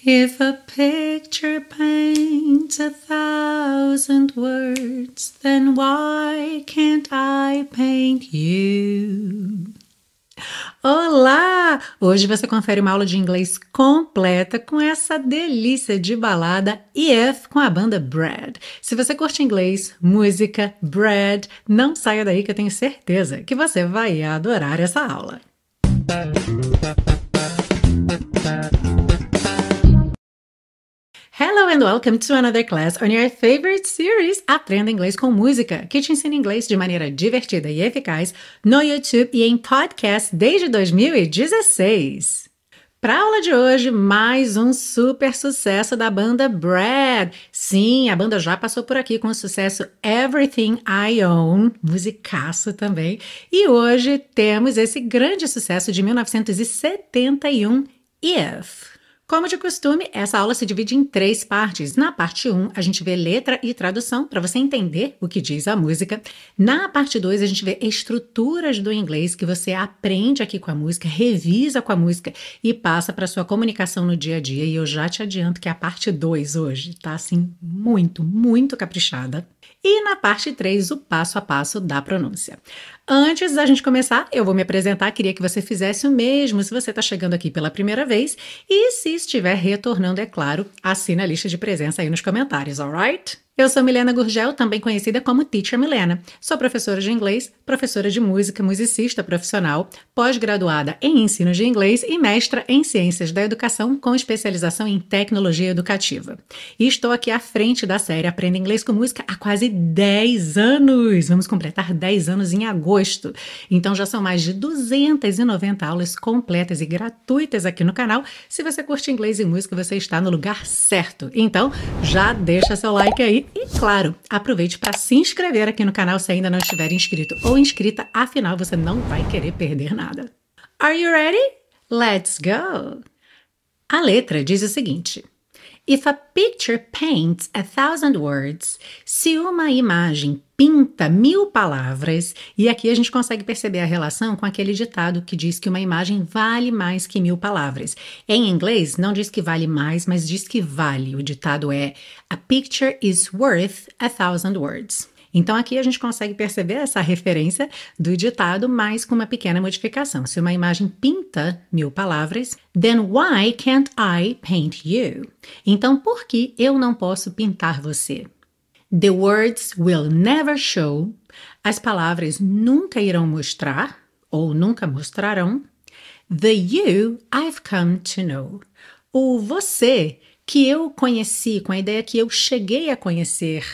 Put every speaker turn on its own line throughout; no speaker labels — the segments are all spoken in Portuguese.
If a picture paints 1,000 words, then why can't I paint you? Olá! Hoje você confere uma aula de inglês completa com essa delícia de balada If com a banda Brad. Se você curte inglês, música, Brad, não saia daí que eu tenho certeza que você vai adorar essa aula. Hello and welcome to another class on your favorite series Aprenda Inglês com Música, que te ensina inglês de maneira divertida e eficaz no YouTube e em podcast desde 2016. Para a aula de hoje, mais um super sucesso da banda Brad. Sim, a banda já passou por aqui com o sucesso Everything I Own, musicaço também. E hoje temos esse grande sucesso de 1971, If. Como de costume, essa aula se divide em 3 partes. Na parte 1, a gente vê letra e tradução para você entender o que diz a música. Na parte 2, a gente vê estruturas do inglês que você aprende aqui com a música, revisa com a música e passa para sua comunicação no dia a dia. E eu já te adianto que a parte 2 hoje tá assim muito caprichada. E na parte 3, o passo a passo da pronúncia. Antes da gente começar, eu vou me apresentar. Queria que você fizesse o mesmo se você está chegando aqui pela primeira vez. E se estiver retornando, é claro, assina a lista de presença aí nos comentários, alright? Eu sou Milena Gurgel, também conhecida como Teacher Milena. Sou professora de inglês, professora de música, musicista profissional, pós-graduada em ensino de inglês e mestra em ciências da educação com especialização em tecnologia educativa. E estou aqui à frente da série Aprenda Inglês com Música há quase 10 anos. Vamos completar 10 anos em agosto. Então já são mais de 290 aulas completas e gratuitas aqui no canal. Se você curte inglês e música, você está no lugar certo. Então já deixa seu like aí. E claro, aproveite para se inscrever aqui no canal se ainda não estiver inscrito ou inscrita, afinal você não vai querer perder nada. Are you ready? Let's go! A letra diz o seguinte: If a picture paints 1,000 words, se uma imagem pinta 1.000 palavras, e aqui a gente consegue perceber a relação com aquele ditado que diz que uma imagem vale mais que 1.000 palavras. Em inglês, não diz que vale mais, mas diz que vale. O ditado é A picture is worth 1,000 words. Então aqui a gente consegue perceber essa referência do ditado, mas com uma pequena modificação. Se uma imagem pinta 1.000 palavras, then why can't I paint you? Então por que eu não posso pintar você? The words will never show. As palavras nunca irão mostrar, ou nunca mostrarão. The you I've come to know. O você que eu conheci, com a ideia que eu cheguei a conhecer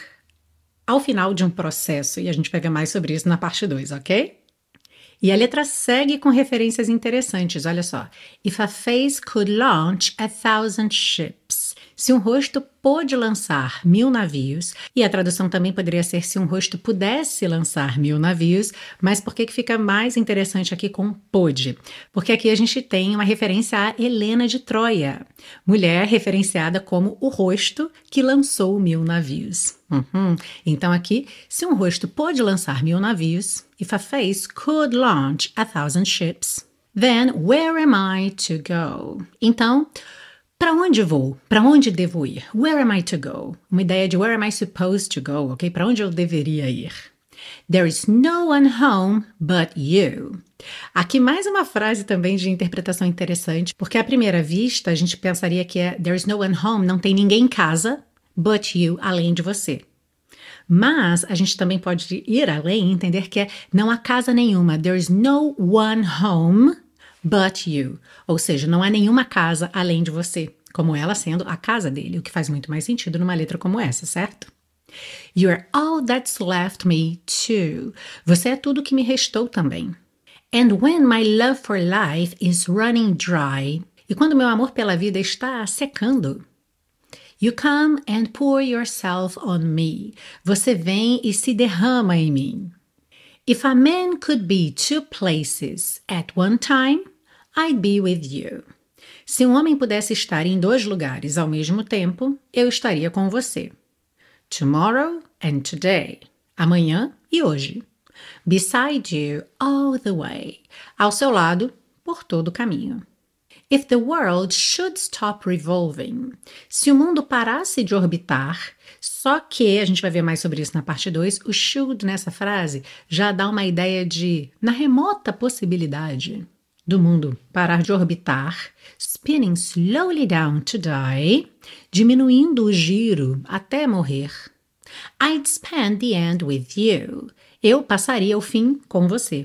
ao final de um processo, e a gente vai ver mais sobre isso na parte 2, ok? E a letra segue com referências interessantes, olha só. If a face could launch 1,000 ships. Se um rosto pôde lançar 1.000 navios, e a tradução também poderia ser se um rosto pudesse lançar 1.000 navios, mas por que fica mais interessante aqui com pôde? Porque aqui a gente tem uma referência a Helena de Troia, mulher referenciada como o rosto que lançou 1.000 navios. Então aqui, se um rosto pôde lançar 1.000 navios, if a face could launch 1,000 ships, then where am I to go? Então, para onde vou? Para onde devo ir? Where am I to go? Uma ideia de where am I supposed to go, ok? Para onde eu deveria ir? There is no one home but you. Aqui mais uma frase também de interpretação interessante, porque à primeira vista a gente pensaria que é there is no one home, não tem ninguém em casa, but you, além de você. Mas a gente também pode ir além e entender que é não há casa nenhuma, there is no one home but you. Ou seja, não há nenhuma casa além de você, como ela sendo a casa dele, o que faz muito mais sentido numa letra como essa, certo? You're all that's left me too. Você é tudo que me restou também. And when my love for life is running dry. E quando meu amor pela vida está secando. You come and pour yourself on me. Você vem e se derrama em mim. If a man could be 2 places at one time, I'd be with you. Se um homem pudesse estar em 2 lugares ao mesmo tempo, eu estaria com você. Tomorrow and today. Amanhã e hoje. Beside you all the way. Ao seu lado, por todo o caminho. If the world should stop revolving. Se o mundo parasse de orbitar, só que, a gente vai ver mais sobre isso na parte 2, o should nessa frase já dá uma ideia de, na remota possibilidade do mundo parar de orbitar, spinning slowly down to die, diminuindo o giro até morrer. I'd spend the end with you. Eu passaria o fim com você.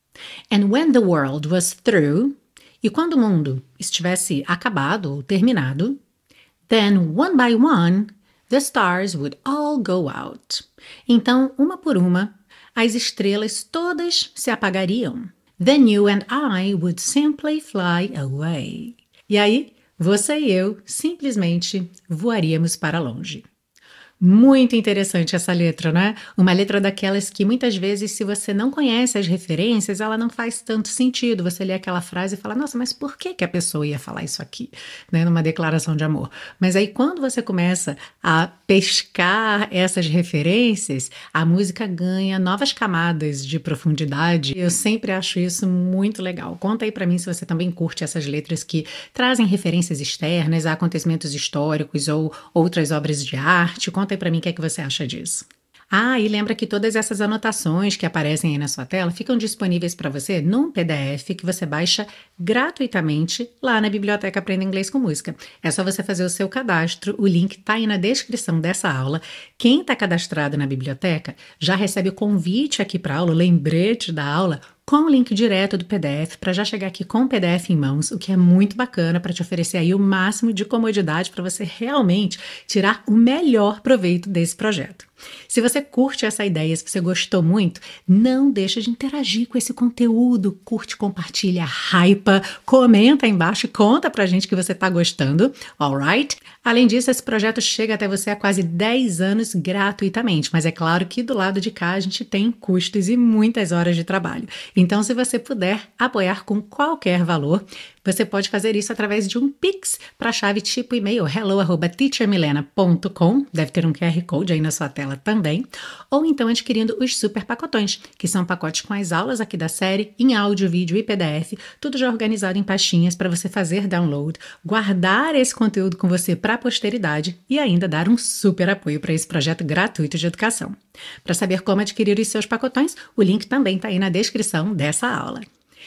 And when the world was through, e quando o mundo estivesse acabado ou terminado, then one by one, the stars would all go out. Então, uma por uma, as estrelas todas se apagariam. Then you and I would simply fly away. E aí, você e eu simplesmente voaríamos para longe. Muito interessante essa letra, né? Uma letra daquelas que muitas vezes, se você não conhece as referências, ela não faz tanto sentido. Você lê aquela frase e fala, nossa, mas por que a pessoa ia falar isso aqui, né? Numa declaração de amor. Mas aí quando você começa a pescar essas referências, a música ganha novas camadas de profundidade. Eu sempre acho isso muito legal. Conta aí pra mim se você também curte essas letras que trazem referências externas a acontecimentos históricos ou outras obras de arte. Conta aí pra mim o que é que você acha disso. Ah, e lembra que todas essas anotações que aparecem aí na sua tela ficam disponíveis para você num PDF que você baixa gratuitamente lá na Biblioteca Aprenda Inglês com Música. É só você fazer o seu cadastro, o link tá aí na descrição dessa aula. Quem está cadastrado na biblioteca já recebe o convite aqui para a aula, o lembrete da aula, com o link direto do PDF, para já chegar aqui com o PDF em mãos, o que é muito bacana para te oferecer aí o máximo de comodidade para você realmente tirar o melhor proveito desse projeto. Se você curte essa ideia, se você gostou muito, não deixa de interagir com esse conteúdo, curte, compartilha, hypa, comenta aí embaixo e conta pra gente que você tá gostando, alright? Além disso, esse projeto chega até você há quase 10 anos gratuitamente, mas é claro que do lado de cá a gente tem custos e muitas horas de trabalho. Então, se você puder apoiar com qualquer valor, você pode fazer isso através de um Pix para a chave tipo e-mail hello@teachermilena.com, deve ter um QR Code aí na sua tela também, ou então adquirindo os super pacotões, que são pacotes com as aulas aqui da série, em áudio, vídeo e PDF, tudo já organizado em pastinhas para você fazer download, guardar esse conteúdo com você para a posteridade e ainda dar um super apoio para esse projeto gratuito de educação. Para saber como adquirir os seus pacotões, o link também está aí na descrição dessa aula.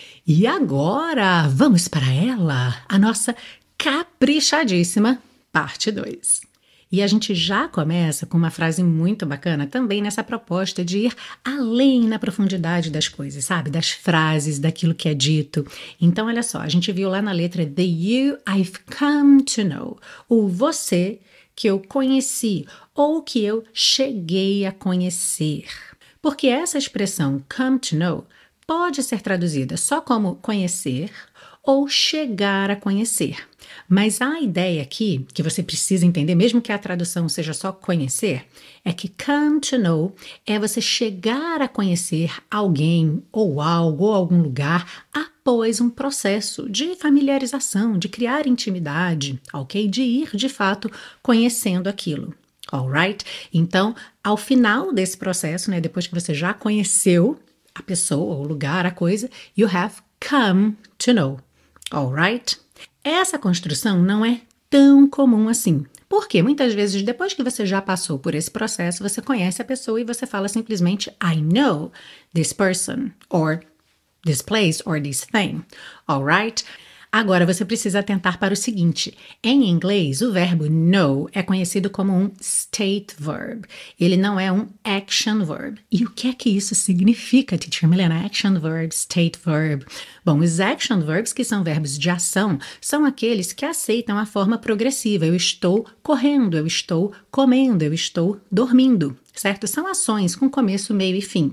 E agora, vamos para ela, a nossa caprichadíssima parte 2. E a gente já começa com uma frase muito bacana também nessa proposta de ir além na profundidade das coisas, sabe? Das frases, daquilo que é dito. Então, olha só, a gente viu lá na letra The You I've Come to Know, o você que eu conheci ou que eu cheguei a conhecer. Porque essa expressão come to know pode ser traduzida só como conhecer ou chegar a conhecer. Mas a ideia aqui, que você precisa entender, mesmo que a tradução seja só conhecer, é que come to know é você chegar a conhecer alguém ou algo ou algum lugar após um processo de familiarização, de criar intimidade, ok? De ir, de fato, conhecendo aquilo. Alright? Então, ao final desse processo, né, depois que você já conheceu a pessoa, o lugar, a coisa, you have come to know. Alright? Essa construção não é tão comum assim. Porque muitas vezes, depois que você já passou por esse processo, você conhece a pessoa e você fala simplesmente I know this person, or this place, or this thing. Alright? Agora, você precisa atentar para o seguinte. Em inglês, o verbo know é conhecido como um state verb. Ele não é um action verb. E o que é que isso significa, Teacher Milena? Action verb, state verb. Bom, os action verbs, que são verbos de ação, são aqueles que aceitam a forma progressiva. Eu estou correndo, eu estou comendo, eu estou dormindo, certo? São ações com começo, meio e fim.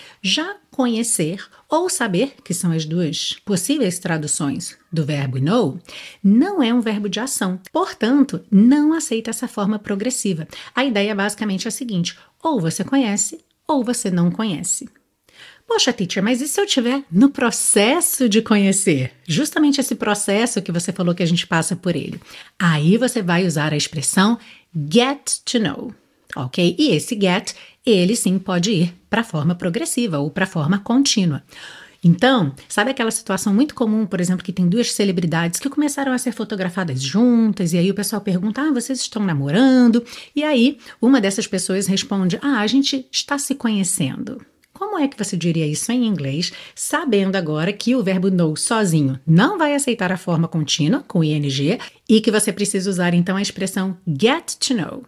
Já conhecer ou saber, que são as duas possíveis traduções do verbo know, não é um verbo de ação. Portanto, não aceita essa forma progressiva. A ideia basicamente é a seguinte: ou você conhece ou você não conhece. Poxa, teacher, mas e se eu estiver no processo de conhecer? Justamente esse processo que você falou que a gente passa por ele. Aí você vai usar a expressão get to know. Ok? E esse get, ele sim pode ir para a forma progressiva ou para a forma contínua. Então, sabe aquela situação muito comum, por exemplo, que tem duas celebridades que começaram a ser fotografadas juntas, e aí o pessoal pergunta, vocês estão namorando? E aí, uma dessas pessoas responde, a gente está se conhecendo. Como é que você diria isso em inglês, sabendo agora que o verbo know sozinho não vai aceitar a forma contínua, com ing, e que você precisa usar então a expressão get to know?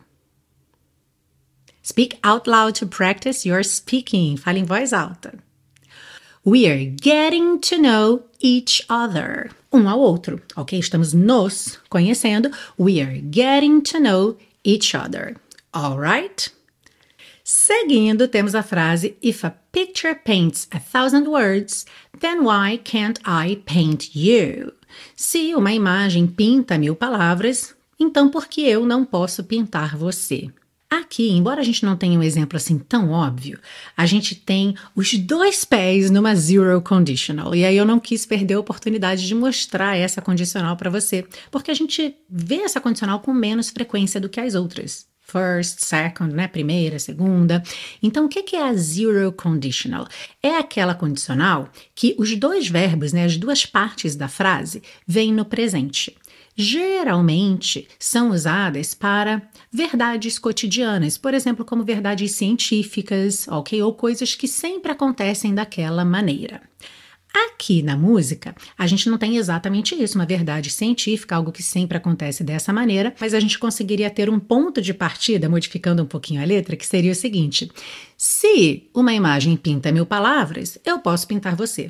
Speak out loud to practice your speaking. Fale em voz alta. We are getting to know each other. Um ao outro, ok? Estamos nos conhecendo. We are getting to know each other. Alright? Seguindo, temos a frase If a picture paints 1,000 words, then why can't I paint you? Se uma imagem pinta 1.000 palavras, então por que eu não posso pintar você? Aqui, embora a gente não tenha um exemplo assim tão óbvio, a gente tem os dois pés numa zero conditional. E aí eu não quis perder a oportunidade de mostrar essa condicional para você, porque a gente vê essa condicional com menos frequência do que as outras. First, second, né? Primeira, segunda. Então, o que é a zero conditional? É aquela condicional que os dois verbos, né, as duas partes da frase, vêm no presente. Geralmente são usadas para verdades cotidianas, por exemplo, como verdades científicas, ok? Ou coisas que sempre acontecem daquela maneira. Aqui na música, a gente não tem exatamente isso, uma verdade científica, algo que sempre acontece dessa maneira, mas a gente conseguiria ter um ponto de partida, modificando um pouquinho a letra, que seria o seguinte: se uma imagem pinta 1.000 palavras, eu posso pintar você.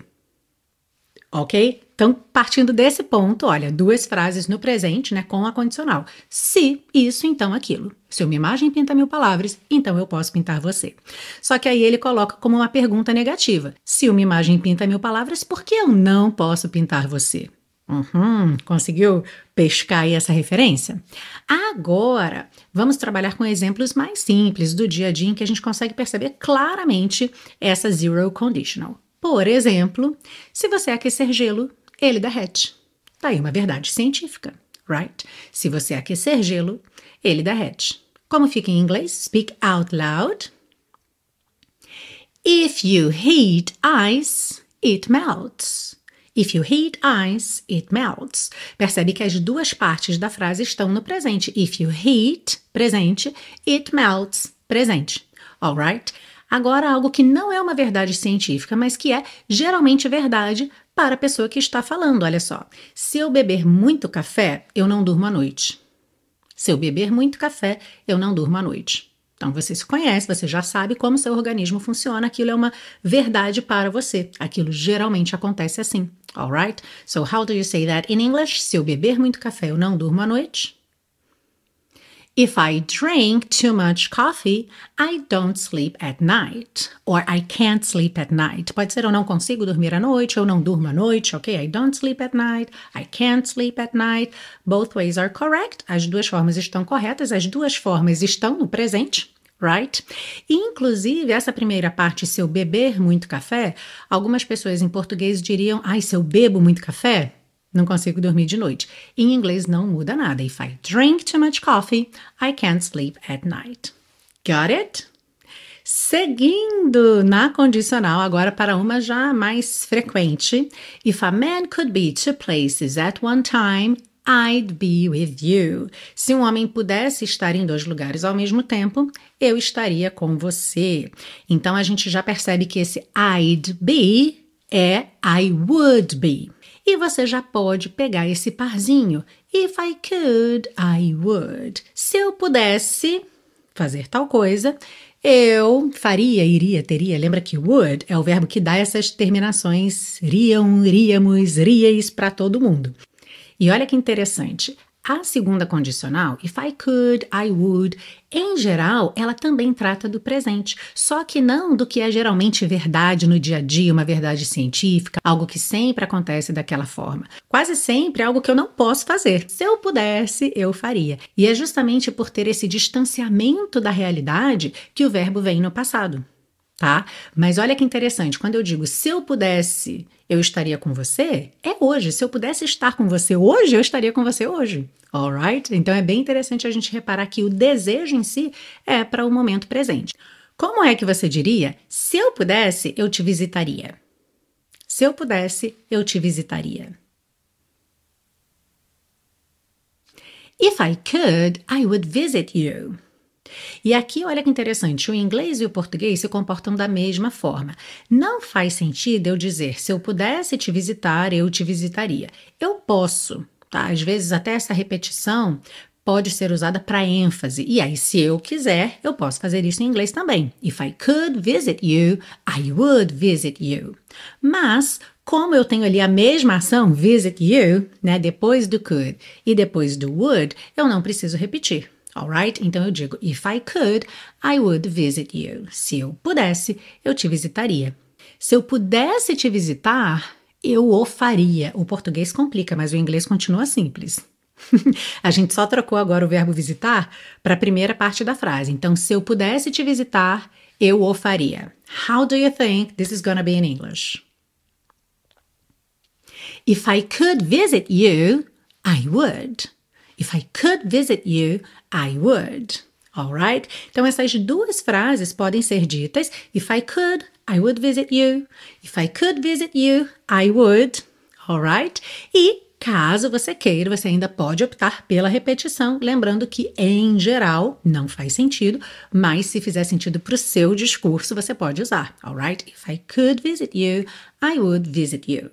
Ok? Então, partindo desse ponto, olha, duas frases no presente, né, com a condicional. Se isso, então aquilo. Se uma imagem pinta 1.000 palavras, então eu posso pintar você. Só que aí ele coloca como uma pergunta negativa. Se uma imagem pinta 1.000 palavras, por que eu não posso pintar você? Conseguiu pescar aí essa referência? Agora, vamos trabalhar com exemplos mais simples do dia a dia em que a gente consegue perceber claramente essa zero conditional. Por exemplo, se você aquecer gelo, ele derrete. Tá aí uma verdade científica, right? Se você aquecer gelo, ele derrete. Como fica em inglês? Speak out loud. If you heat ice, it melts. If you heat ice, it melts. Percebe que as duas partes da frase estão no presente. If you heat, presente, it melts, presente. Alright? Agora, algo que não é uma verdade científica, mas que é geralmente verdade para a pessoa que está falando. Olha só, se eu beber muito café, eu não durmo à noite. Se eu beber muito café, eu não durmo à noite. Então, você se conhece, você já sabe como seu organismo funciona, aquilo é uma verdade para você. Aquilo geralmente acontece assim, alright? So, how do you say that in English? Se eu beber muito café, eu não durmo à noite. If I drink too much coffee, I don't sleep at night. Or I can't sleep at night. Pode ser eu não consigo dormir à noite, eu não durmo à noite, ok? I don't sleep at night, I can't sleep at night. Both ways are correct. As duas formas estão corretas, as duas formas estão no presente, right? E, inclusive, essa primeira parte, se eu beber muito café, algumas pessoas em português diriam, se eu bebo muito café, não consigo dormir de noite. Em inglês não muda nada. If I drink too much coffee, I can't sleep at night. Got it? Seguindo na condicional, agora para uma já mais frequente. If a man could be two places at one time, I'd be with you. Se um homem pudesse estar em dois lugares ao mesmo tempo, eu estaria com você. Então, a gente já percebe que esse I'd be é I would be. E você já pode pegar esse parzinho. If I could, I would. Se eu pudesse fazer tal coisa, eu faria, iria, teria. Lembra que would é o verbo que dá essas terminações iriam, iríamos, iríeis para todo mundo. E olha que interessante. A segunda condicional, if I could, I would, em geral, ela também trata do presente, só que não do que é geralmente verdade no dia a dia, uma verdade científica, algo que sempre acontece daquela forma. Quase sempre é algo que eu não posso fazer. Se eu pudesse, eu faria. E é justamente por ter esse distanciamento da realidade que o verbo vem no passado. Tá? Mas olha que interessante, quando eu digo se eu pudesse, eu estaria com você, é hoje. Se eu pudesse estar com você hoje, eu estaria com você hoje. Alright? Então é bem interessante a gente reparar que o desejo em si é para o momento presente. Como é que você diria? Se eu pudesse, eu te visitaria. Se eu pudesse, eu te visitaria. If I could, I would visit you. E aqui, olha que interessante, o inglês e o português se comportam da mesma forma. Não faz sentido eu dizer, se eu pudesse te visitar, eu te visitaria. Eu posso, tá? Às vezes até essa repetição pode ser usada para ênfase. E aí, se eu quiser, eu posso fazer isso em inglês também. If I could visit you, I would visit you. Mas, como eu tenho ali a mesma ação, visit you, né, depois do could e depois do would, eu não preciso repetir. Alright? Então eu digo, if I could, I would visit you. Se eu pudesse, eu te visitaria. Se eu pudesse te visitar, eu o faria. O português complica, mas o inglês continua simples. A gente só trocou agora o verbo visitar para a primeira parte da frase. Então, se eu pudesse te visitar, eu o faria. How do you think this is gonna be in English? If I could visit you, I would. If I could visit you, I would. Alright? Então, essas duas frases podem ser ditas. If I could, I would visit you. If I could visit you, I would. Alright? E, caso você queira, você ainda pode optar pela repetição, lembrando que, em geral, não faz sentido, mas se fizer sentido para o seu discurso, você pode usar. Alright? If I could visit you, I would visit you.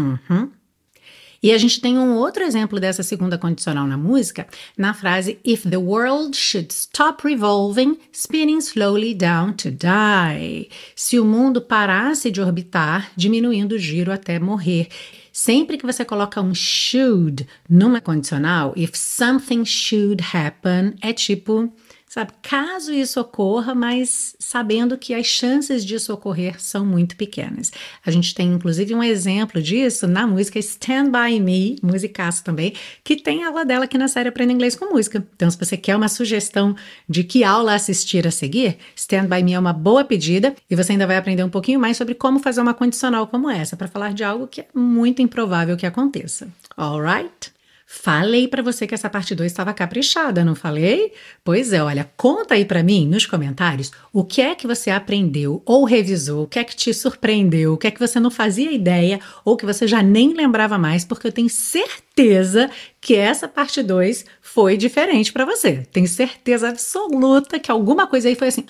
E a gente tem um outro exemplo dessa segunda condicional na música, na frase If the world should stop revolving, spinning slowly down to die. Se o mundo parasse de orbitar, diminuindo o giro até morrer. Sempre que você coloca um should numa condicional, if something should happen, é tipo, sabe, caso isso ocorra, mas sabendo que as chances disso ocorrer são muito pequenas. A gente tem, inclusive, um exemplo disso na música Stand By Me, musicaço também, que tem aula dela aqui na série Aprenda Inglês com Música. Então, se você quer uma sugestão de que aula assistir a seguir, Stand By Me é uma boa pedida e você ainda vai aprender um pouquinho mais sobre como fazer uma condicional como essa, para falar de algo que é muito improvável que aconteça. Alright? Falei para você que essa parte 2 estava caprichada, não falei? Pois é, olha, conta aí para mim nos comentários o que é que você aprendeu ou revisou, o que é que te surpreendeu, o que é que você não fazia ideia ou que você já nem lembrava mais, porque eu tenho certeza que essa parte 2 foi diferente para você. Tenho certeza absoluta que alguma coisa aí foi assim,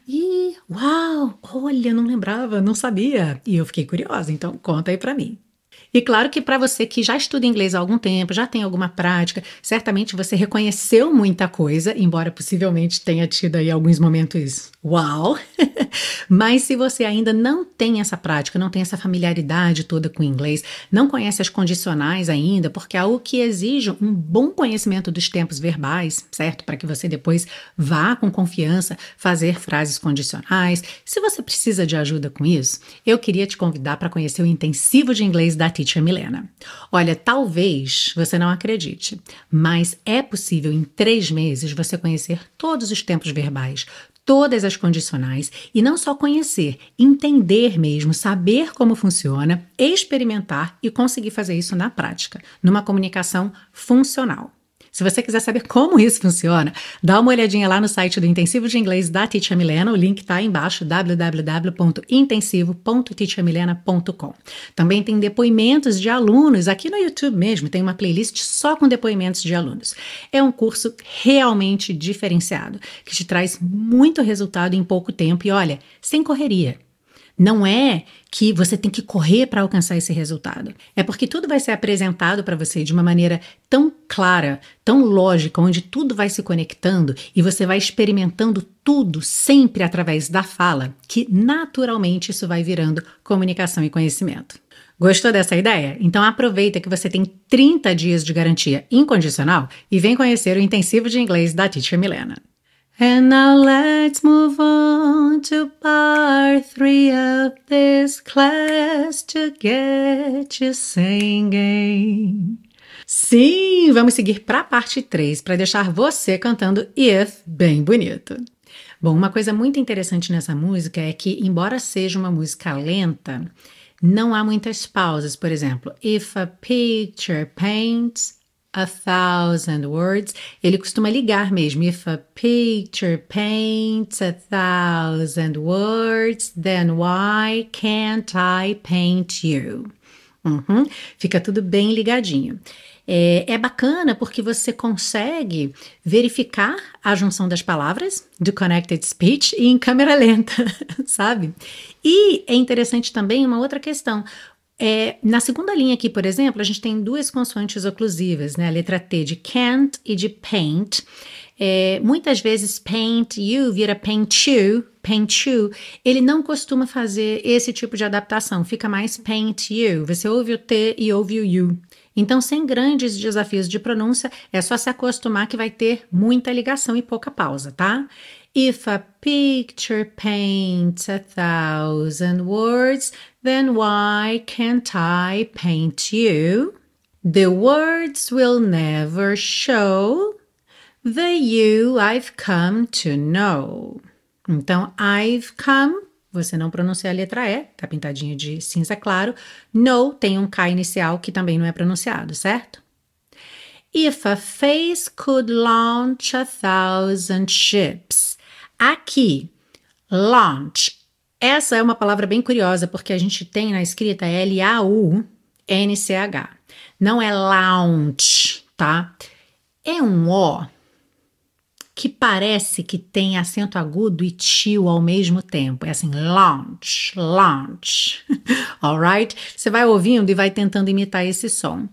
uau, olha, não lembrava, não sabia. E eu fiquei curiosa, então conta aí para mim. E claro que para você que já estuda inglês há algum tempo, já tem alguma prática, certamente você reconheceu muita coisa, embora possivelmente tenha tido aí alguns momentos uau! Mas se você ainda não tem essa prática, não tem essa familiaridade toda com o inglês, não conhece as condicionais ainda, porque é algo que exige um bom conhecimento dos tempos verbais, certo? Para que você depois vá com confiança fazer frases condicionais. Se você precisa de ajuda com isso, eu queria te convidar para conhecer o intensivo de inglês da Teacher Milena. Olha, talvez você não acredite, mas é possível em 3 meses você conhecer todos os tempos verbais, todas as condicionais e não só conhecer, entender mesmo, saber como funciona, experimentar e conseguir fazer isso na prática, numa comunicação funcional. Se você quiser saber como isso funciona, dá uma olhadinha lá no site do Intensivo de Inglês da Teacher Milena, o link está aí embaixo, www.intensivo.teachermilena.com. Também tem depoimentos de alunos, aqui no YouTube mesmo, tem uma playlist só com depoimentos de alunos. É um curso realmente diferenciado, que te traz muito resultado em pouco tempo e olha, sem correria. Não é que você tem que correr para alcançar esse resultado. É porque tudo vai ser apresentado para você de uma maneira tão clara, tão lógica, onde tudo vai se conectando e você vai experimentando tudo sempre através da fala, que naturalmente isso vai virando comunicação e conhecimento. Gostou dessa ideia? Então aproveita que você tem 30 dias de garantia incondicional e vem conhecer o Intensivo de Inglês da Teacher Milena. And now let's move on to part 3 of this class to get you singing. Sim, vamos seguir para a parte 3 para deixar você cantando If bem bonito. Bom, uma coisa muito interessante nessa música é que, embora seja uma música lenta, não há muitas pausas. Por exemplo, if a picture paints 1,000 words. Ele costuma ligar mesmo. If a picture paints 1,000 words, then why can't I paint you? Fica tudo bem ligadinho. É bacana porque você consegue verificar a junção das palavras do Connected Speech e em câmera lenta, sabe? E é interessante também uma outra questão. Na segunda linha aqui, por exemplo, a gente tem duas consoantes oclusivas, né? A letra T de can't e de paint. Muitas vezes paint you vira paint you. Ele não costuma fazer esse tipo de adaptação, fica mais paint you. Você ouve o T e ouve o you. Então, sem grandes desafios de pronúncia, é só se acostumar que vai ter muita ligação e pouca pausa, tá? If a picture paints 1,000 words, then why can't I paint you? The words will never show the you I've come to know. Então, I've come, você não pronuncia a letra E, tá pintadinha de cinza claro. No tem um K inicial que também não é pronunciado, certo? If a face could launch 1,000 ships. Aqui, launch. Essa é uma palavra bem curiosa, porque a gente tem na escrita L-A-U-N-C-H. Não é launch, tá? É um O que parece que tem acento agudo e tio ao mesmo tempo. É assim, launch. Alright? Você vai ouvindo e vai tentando imitar esse som.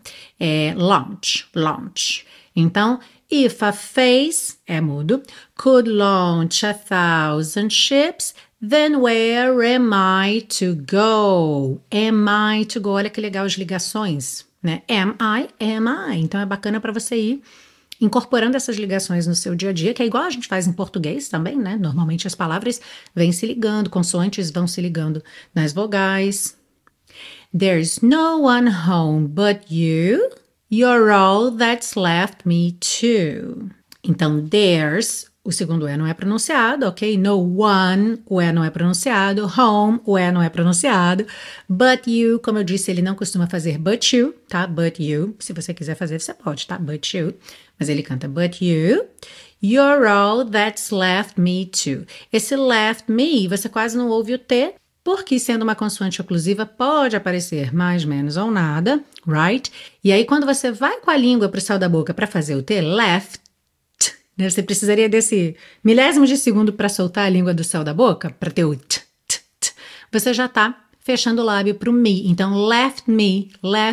Launch. Então, if a face, é mudo, could launch 1,000 ships, then where am I to go? Am I to go? Olha que legal as ligações, né? Am I? Então é bacana para você ir incorporando essas ligações no seu dia a dia, que é igual a gente faz em português também, né? Normalmente as palavras vêm se ligando, consoantes vão se ligando nas vogais. There's no one home but you. You're all that's left me to. Então, there's, o segundo E não é pronunciado, ok? No one, o E não é pronunciado. Home, o E não é pronunciado. But you, como eu disse, ele não costuma fazer but you, tá? But you. Se você quiser fazer, você pode, tá? But you. Mas ele canta but you. You're all that's left me to. Esse left me, você quase não ouve o T, porque sendo uma consoante oclusiva pode aparecer mais, menos ou nada, right? E aí quando você vai com a língua para o céu da boca para fazer o T, left, né? Você precisaria desse milésimo de segundo para soltar a língua do céu da boca, para ter o t. Você já está fechando o lábio para o me. Então, left me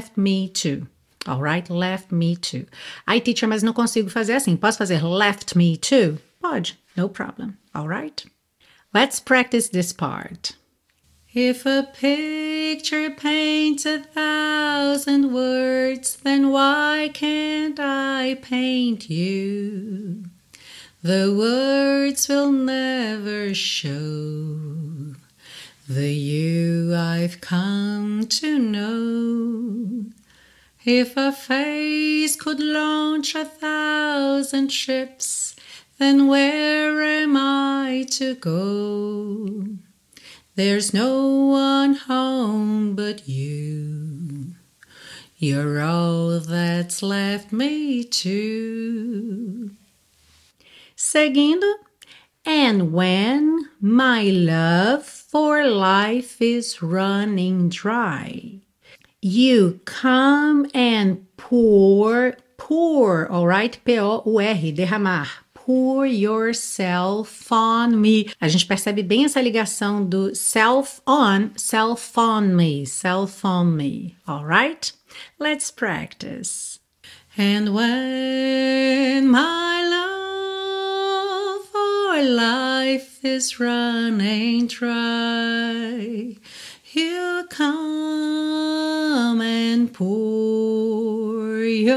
to. Alright? Left me to. Ai, teacher, mas não consigo fazer assim. Posso fazer left me to? Pode. No problem. Alright? Let's practice this part. If a picture paints 1,000 words, then why can't I paint you? The words will never show the you I've come to know. If a face could launch 1,000 ships, then where am I to go? There's no one home but you. You're all that's left me to. Seguindo. And when my love for life is running dry, you come and pour, alright? P-O-U-R, derramar. Pour yourself on me. A gente percebe bem essa ligação do self on me, alright? Let's practice. And when my love for life is running dry, you come and pour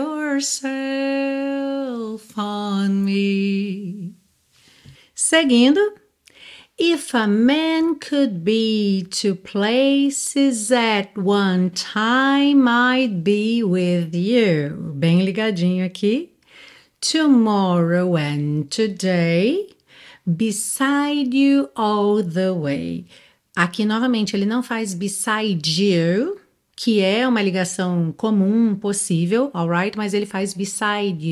yourself on me. Seguindo. If a man could be 2 places at one time, I'd be with you. Bem ligadinho aqui. Tomorrow and today, beside you all the way. Aqui, novamente, ele não faz beside you, que é uma ligação comum, possível, alright? Mas ele faz beside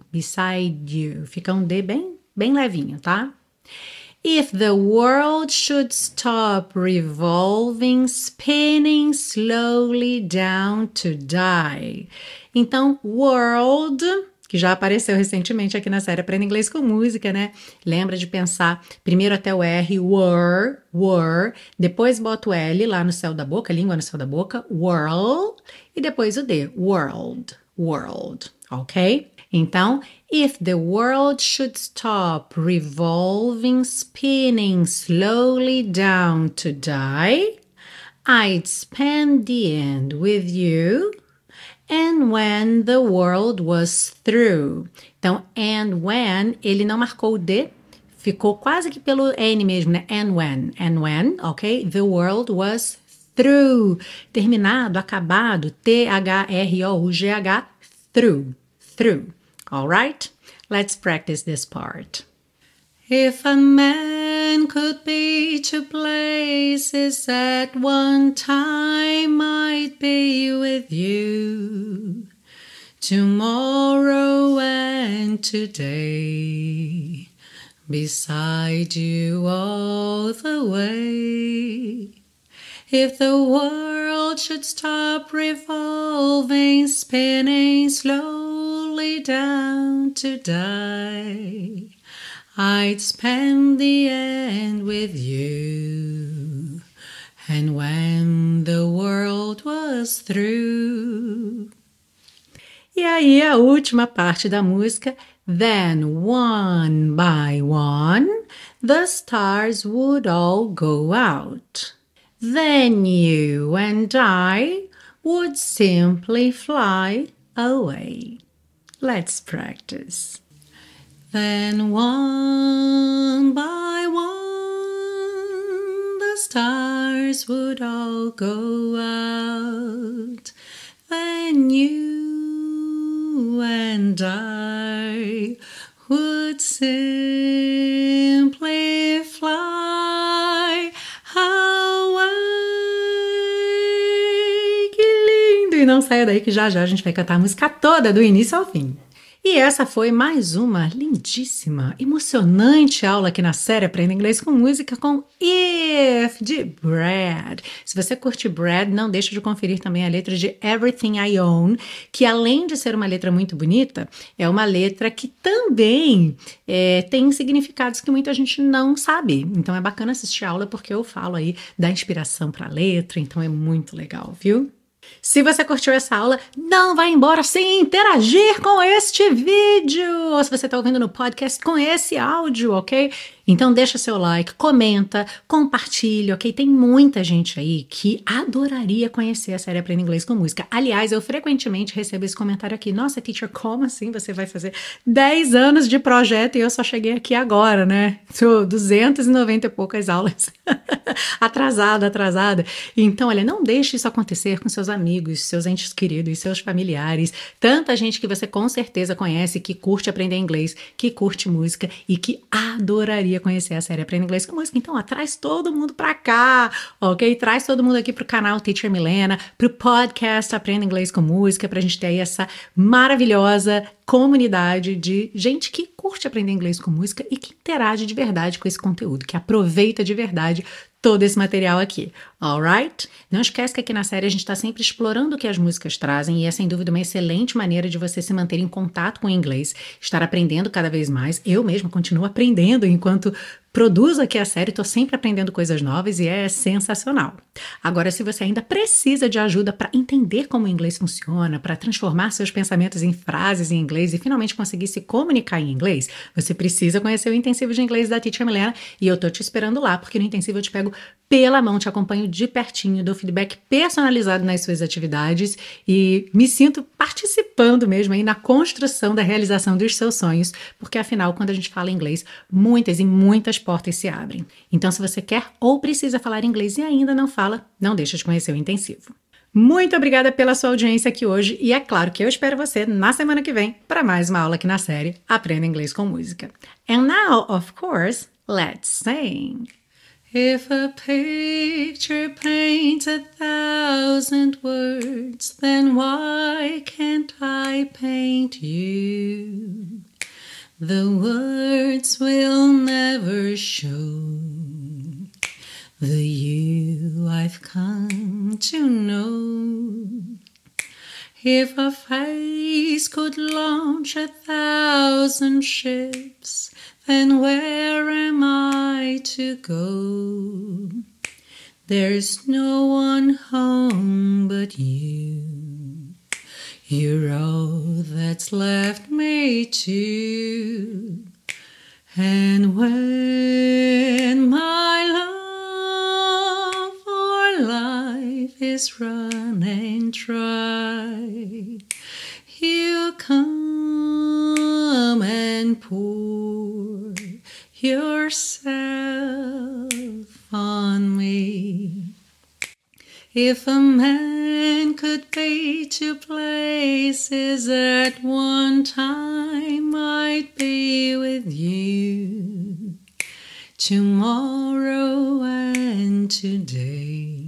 you. Fica um D bem levinho, tá? If the world should stop revolving, spinning slowly down to die. Então, world, que já apareceu recentemente aqui na série Aprenda Inglês com Música, né? Lembra de pensar primeiro até o R, were, depois bota o L lá no céu da boca, língua no céu da boca, whirl, e depois o D, world, ok? Então, if the world should stop revolving, spinning slowly down to die, I'd spend the end with you. And when the world was through. Então, and when, ele não marcou o D, ficou quase que pelo N mesmo, né? And when, ok? The world was through. Terminado, acabado, T-H-R-O-U-G-H, through. All right? Let's practice this part. If a man could be two places at one time, I'd be with you tomorrow and today, beside you all the way. If the world should stop revolving, spinning slowly down to die, I'd spend the end with you. And when the world was through. E aí a última parte da música. Then one by one, the stars would all go out. Then you and I would simply fly away. Let's practice. Then one by one, the stars would all go out. Then you and I would simply fly away. Que lindo! E não saia daí que já a gente vai cantar a música toda, do início ao fim. E essa foi mais uma lindíssima, emocionante aula aqui na série Aprenda Inglês com Música com If, de Brad. Se você curte Brad, não deixe de conferir também a letra de Everything I Own, que além de ser uma letra muito bonita, é uma letra que também tem significados que muita gente não sabe. Então é bacana assistir a aula porque eu falo aí da inspiração para a letra, então é muito legal, viu? Se você curtiu essa aula, não vai embora sem interagir com este vídeo, ou se você está ouvindo no podcast com esse áudio, ok? Então deixa seu like, comenta, compartilha, ok? Tem muita gente aí que adoraria conhecer a série Aprenda Inglês com Música. Aliás, eu frequentemente recebo esse comentário aqui. Nossa, teacher, como assim você vai fazer 10 anos de projeto e eu só cheguei aqui agora, né? Tô 290 e poucas aulas. atrasada. Então, olha, não deixe isso acontecer com seus amigos, seus entes queridos, seus familiares. Tanta gente que você com certeza conhece, que curte aprender inglês, que curte música e que adoraria conhecer a série Aprenda Inglês com Música. Então, ó, traz todo mundo pra cá, ok? Traz todo mundo aqui pro canal Teacher Milena, pro podcast Aprenda Inglês com Música, pra gente ter aí essa maravilhosa comunidade de gente que curte aprender inglês com música e que interage de verdade com esse conteúdo, que aproveita de verdade todo esse material aqui, alright? Não esquece que aqui na série a gente está sempre explorando o que as músicas trazem e é sem dúvida uma excelente maneira de você se manter em contato com o inglês, estar aprendendo cada vez mais. Eu mesma continuo aprendendo enquanto produzo aqui a série, estou sempre aprendendo coisas novas e é sensacional. Agora, se você ainda precisa de ajuda para entender como o inglês funciona, para transformar seus pensamentos em frases em inglês e finalmente conseguir se comunicar em inglês, você precisa conhecer o Intensivo de Inglês da Teacher Milena e eu tô te esperando lá, porque no Intensivo eu te pego pela mão, te acompanho de pertinho, dou feedback personalizado nas suas atividades e me sinto participando mesmo aí na construção da realização dos seus sonhos, porque afinal, quando a gente fala inglês, muitas e muitas portas se abrem. Então, se você quer ou precisa falar inglês e ainda não fala, não deixa de conhecer o Intensivo. Muito obrigada pela sua audiência aqui hoje e é claro que eu espero você na semana que vem para mais uma aula aqui na série Aprenda Inglês com Música. And now, of course, let's sing. If a picture paints 1,000 words, then why can't I paint you? The words will never show the you I've come to know. If a face could launch 1,000 ships, then where am I to go? There's no one home but you. You're all that's left me to. And when my love for life is running dry, you come and pour yourself on me. If a man could be 2 places at one time, I'd be with you tomorrow and today,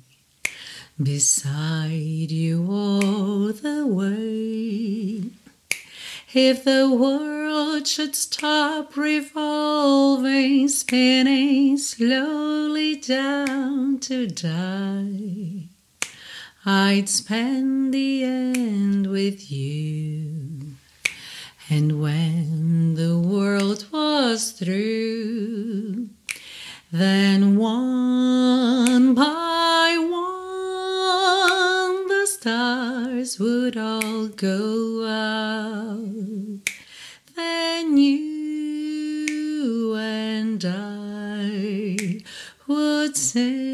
beside you all the way. If the world should stop revolving, spinning slowly down to die, I'd spend the end with you. And when the world was through, then one by one the stars would all go out. Then you and I would sing